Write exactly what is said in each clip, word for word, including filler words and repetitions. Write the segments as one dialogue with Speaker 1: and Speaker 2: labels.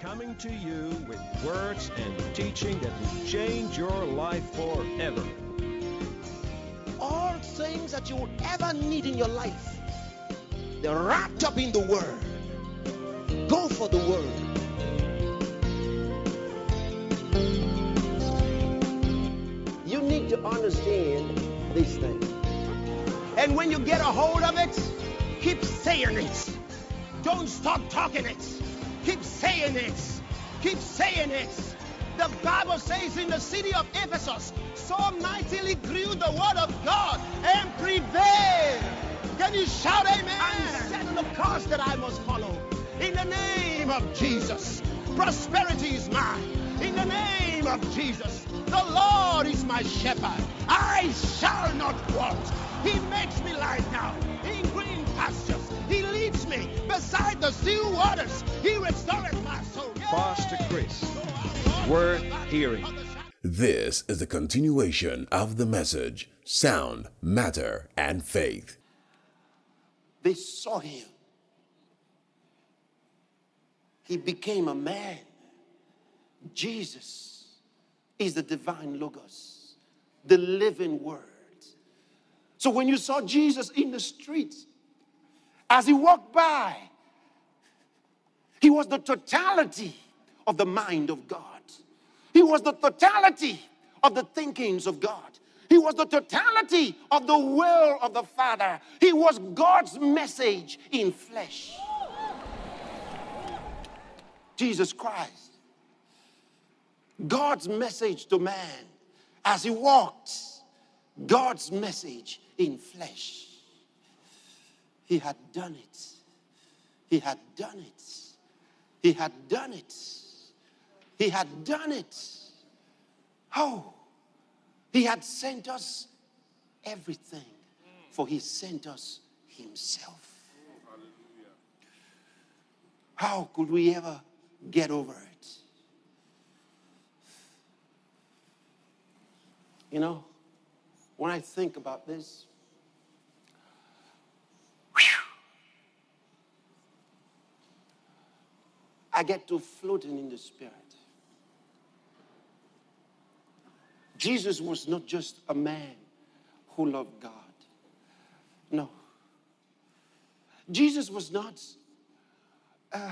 Speaker 1: coming to you with words and teaching that will change your life forever.
Speaker 2: All things that you would ever need in your life, they're wrapped up in the Word. Go for the Word. You need to understand these things. And when you get a hold of it, keep saying it. Don't stop talking it. Keep saying it. Keep saying it. The Bible says in the city of Ephesus, so mightily grew the word of God and prevailed. Can you shout amen? I'm setting the course that I must follow. In the name of Jesus, prosperity is mine. In the name of Jesus, the Lord is my shepherd. I shall not want. He makes me lie down in green pastures. He leads me beside the still waters. He restores my soul.
Speaker 1: Pastor Chris, worth hearing.
Speaker 3: This is the continuation of the message, Sound, Matter, and Faith.
Speaker 2: They saw him. He became a man. Jesus is the divine Logos, the living Word. So when you saw Jesus in the streets, as he walked by, he was the totality of the mind of God. He was the totality of the thinkings of God. He was the totality of the will of the Father. He was God's message in flesh. Jesus Christ, God's message to man as he walked, God's message in flesh. He had done it. He had done it. He had done it. He had done it. Oh, he had sent us everything, for he sent us himself. How could we ever get over it? You know, when I think about this, whew, I get to floating in the Spirit. Jesus was not just a man who loved God. No. Jesus was not uh,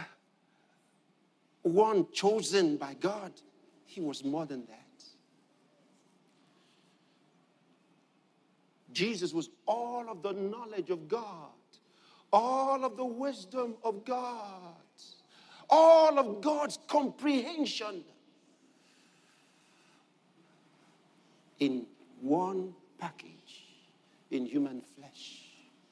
Speaker 2: one chosen by God. He was more than that. Jesus was all of the knowledge of God, all of the wisdom of God, all of God's comprehension in one package, in human flesh.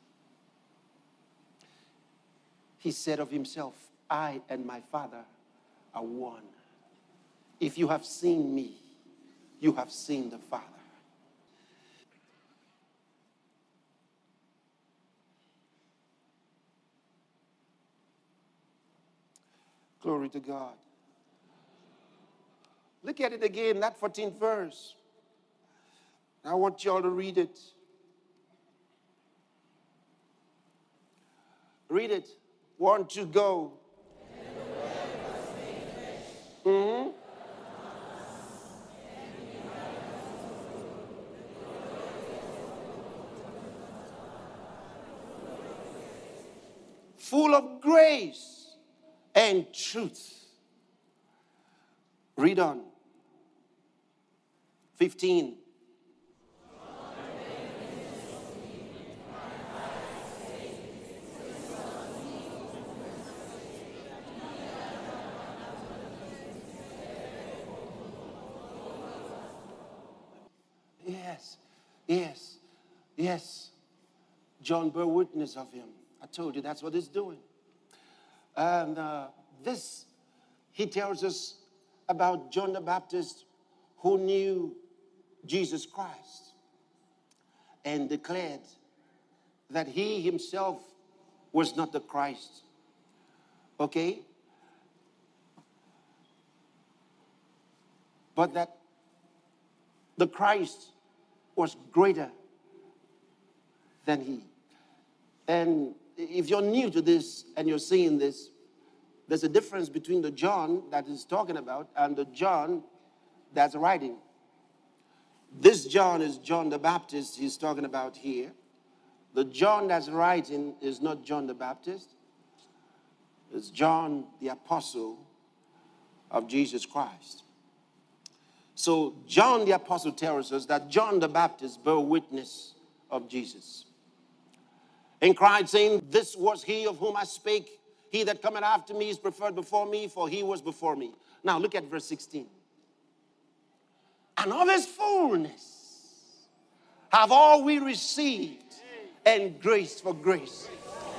Speaker 2: He said of himself, I and my Father are one. If you have seen me, you have seen the Father. Glory to God. Look at it again, that fourteenth verse. I want y'all to read it. Read it. One, two, go. Mm-hmm. Full of grace and truth. Read on. fifteen. Yes, yes, yes. John bore witness of him. I told you that's what he's doing. And uh, this, he tells us about John the Baptist who knew Jesus Christ and declared that he himself was not the Christ. Okay? But that the Christ was greater than he. And if you're new to this and you're seeing this, There's a difference between the John that is talking about and the John that's writing. This John is John the Baptist he's talking about here. The John that's writing is not John the Baptist. It's John the Apostle of Jesus Christ. So John the Apostle tells us that John the Baptist bore witness of Jesus and cried, saying, "This was he of whom I spake. He that cometh after me is preferred before me, for he was before me." Now look at verse sixteen. "And of his fullness have all we received, and grace for grace."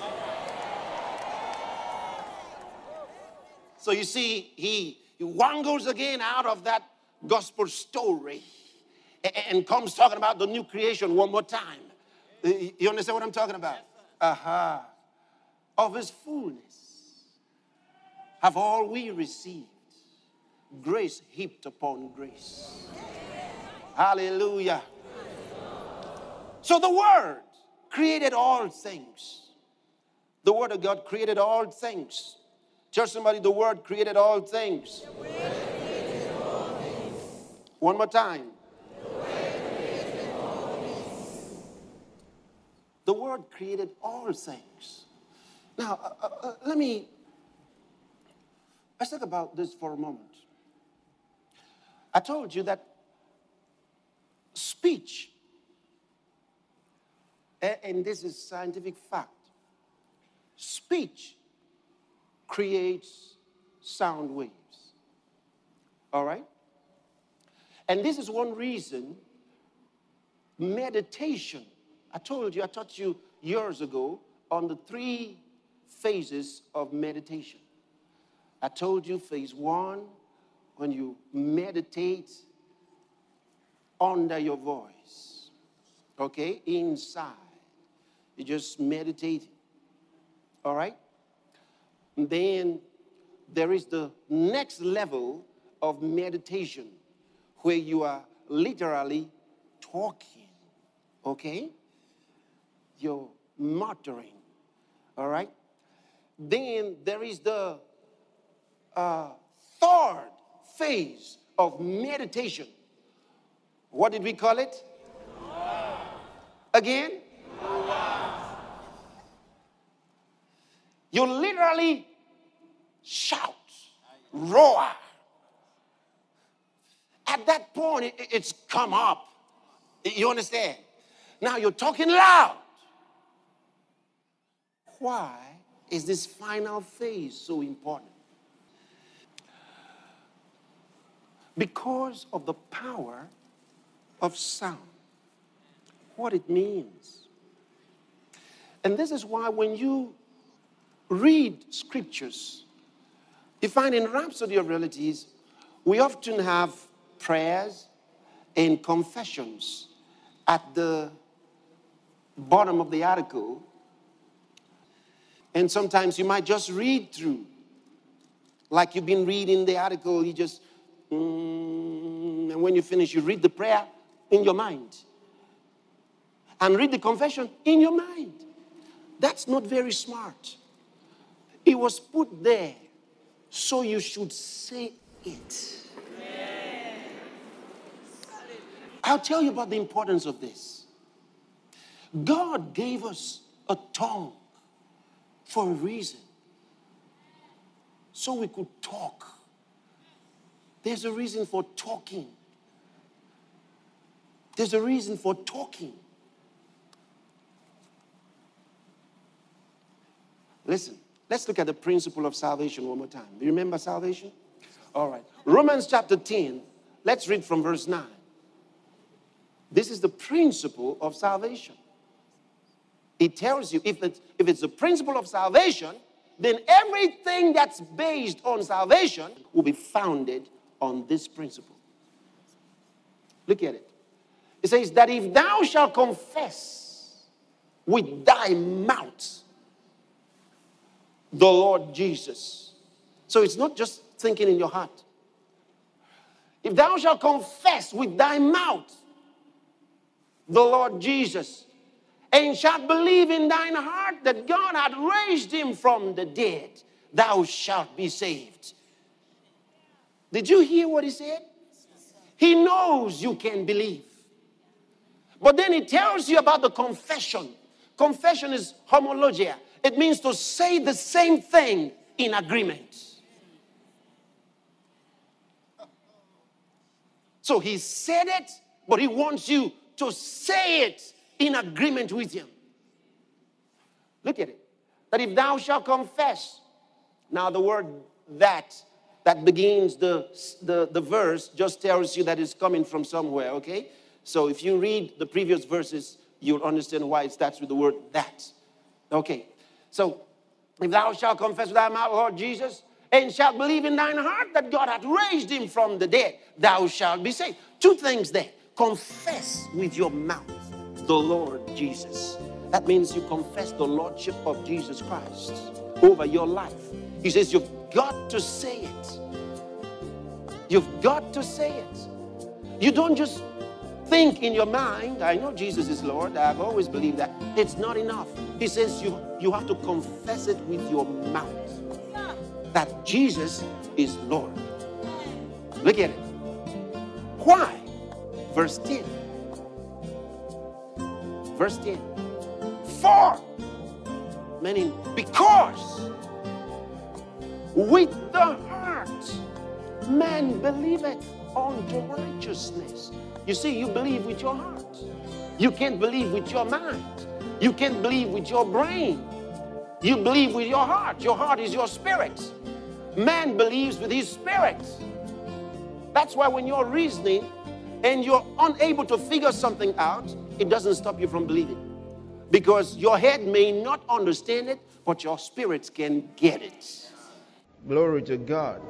Speaker 2: So you see, he, he wangles again out of that gospel story and, and comes talking about the new creation one more time. You understand what I'm talking about? Aha. Uh-huh. Of his fullness have all we received, grace heaped upon grace. Hallelujah. So the Word created all things. The Word of God created all things. Tell somebody, the Word created all things. The Word created all things. One more time. The Word created all things. The Word created all things. Now, uh, uh, let me, let's talk about this for a moment. I told you that speech, and this is scientific fact, speech creates sound waves. All right? And this is one reason meditation, I told you, I taught you years ago on the three phases of meditation. I told you phase one, when you meditate under your voice, okay, inside. You just meditate, all right? And then there is the next level of meditation where you are literally talking, okay? You're muttering, all right? Then there is the uh, third phase of meditation. What did we call it? Again? You literally shout, roar. At that point, it, it's come up. You understand? Now you're talking loud. Why is this final phase so important? Because of the power of sound, what it means. And this is why when you read scriptures, you find in Rhapsody of Realities, we often have prayers and confessions at the bottom of the article. And sometimes you might just read through. Like you've been reading the article, you just, mm, and when you finish, you read the prayer in your mind. And read the confession in your mind. That's not very smart. It was put there so you should say it. I'll tell you about the importance of this. God gave us a tongue for a reason. So we could talk. There's a reason for talking. There's a reason for talking. Listen, let's look at the principle of salvation one more time. Do you remember salvation? All right. Romans chapter ten, let's read from verse nine. This is the principle of salvation. It tells you if it's, if it's the principle of salvation, then everything that's based on salvation will be founded on this principle. Look at it. It says that if thou shalt confess with thy mouth the Lord Jesus. So it's not just thinking in your heart. If thou shalt confess with thy mouth the Lord Jesus, and shalt believe in thine heart that God hath raised him from the dead, thou shalt be saved. Did you hear what he said? He knows you can believe. But then he tells you about the confession. Confession is homologia. It means to say the same thing in agreement. So he said it, but he wants you to say it in agreement with him. Look at it. That if thou shalt confess. Now the word that, that begins the, the, the verse just tells you that it's coming from somewhere, okay? So if you read the previous verses, you'll understand why it starts with the word that. Okay. So if thou shalt confess with thy mouth, Lord Jesus, and shalt believe in thine heart that God hath raised him from the dead, thou shalt be saved. Two things there. Confess with your mouth the Lord Jesus. That means you confess the Lordship of Jesus Christ over your life. He says you've got to say it. You've got to say it. You don't just think in your mind, I know Jesus is Lord. I've always believed that. It's not enough. He says you, you have to confess it with your mouth. That Jesus is Lord. Look at it. Why? Verse ten. Verse ten. For, meaning because, with the heart man believeth unto righteousness. You see, you believe with your heart. You can't believe with your mind. You can't believe with your brain. You believe with your heart. Your heart is your spirit. Man believes with his spirit. That's why when you're reasoning and you're unable to figure something out, it doesn't stop you from believing. Because your head may not understand it, but your spirits can get it. Glory to God.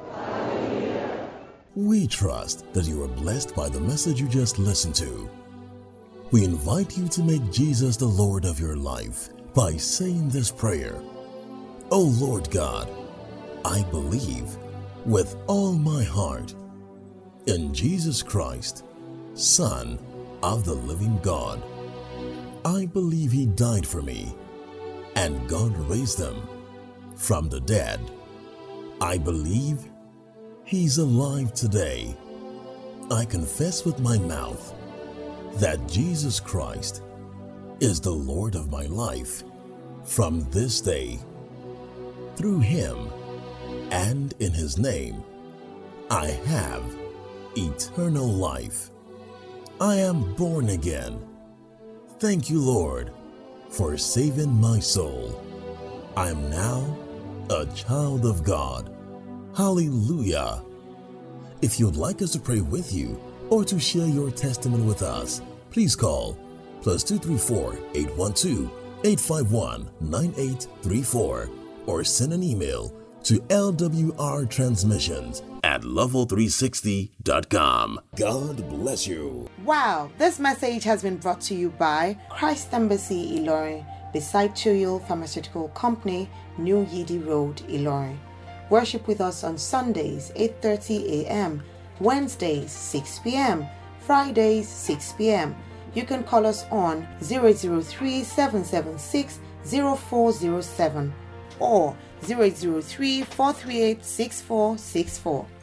Speaker 3: We trust that you are blessed by the message you just listened to. We invite you to make Jesus the Lord of your life by saying this prayer. O Lord God, I believe with all my heart in Jesus Christ, Son of the living God. I believe he died for me and God raised him from the dead. I believe he's alive today. I confess with my mouth that Jesus Christ is the Lord of my life from this day. Through him and in his name, I have eternal life. I am born again. Thank you, Lord, for saving my soul. I am now a child of God. Hallelujah. If you'd like us to pray with you or to share your testimony with us, please call plus two three four, eight one two, eight five one, nine eight three four or send an email to L W R transmissions at level three sixty dot com. God bless you.
Speaker 4: Wow, this message has been brought to you by Christ Embassy Ilorin, beside Tuyil Pharmaceutical Company, New Yidi Road, Ilorin. Worship with us on Sundays, eight thirty a.m., Wednesdays, six p.m., Fridays, six p.m. You can call us on zero zero three, seven seven six, zero four zero seven or zero zero three, four three eight, six four six four.